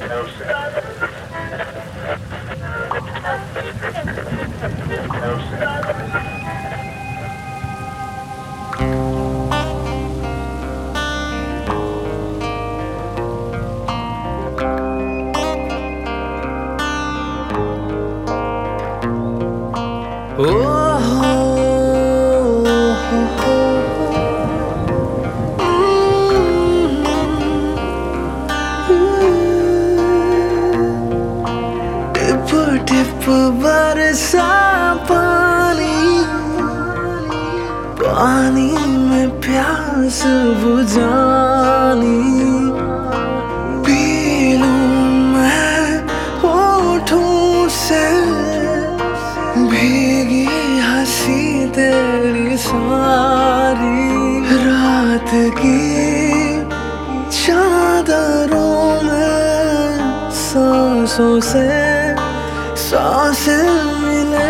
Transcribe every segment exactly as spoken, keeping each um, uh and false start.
Tip tip बरसा पानी, पानी में प्यास बुझानी। पी लूं मैं होठों से भीगी हंसी तेरी सारी। रात की चादरों में सांसों से सांसें मिले।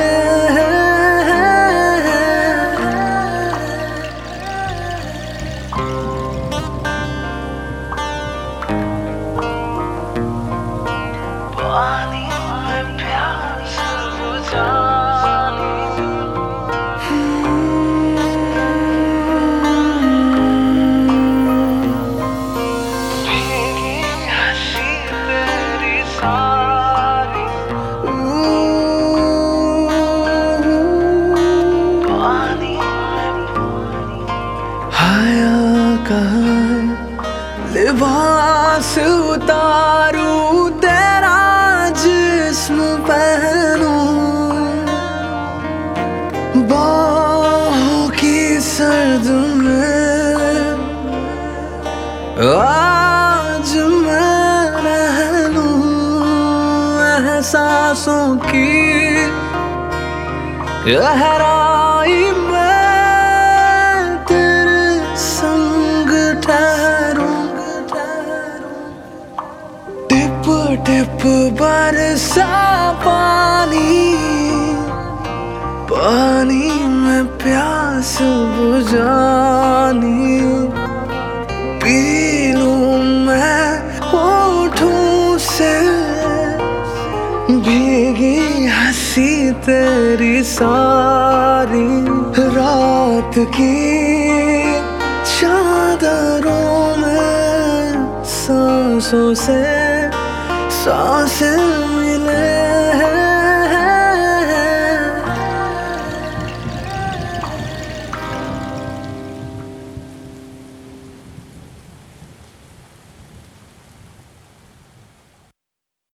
पानी में प्यास बुझानी। भीगी हंसी तेरी सारी। पानी हाया कहाँ लिबास उतारूं, तेरा जिस्म पहनूं। बाहों की सर्द में आज मैं रह लूं। एहसासों की गहराई में तेरे संग ठहरूं। टिप टिप बरसा पानी, पानी में प्यास बुझानी। पी लूं मैं होठों से भीगी हंसी तेरी सारी। रात की चादरों में सांसों से सांसें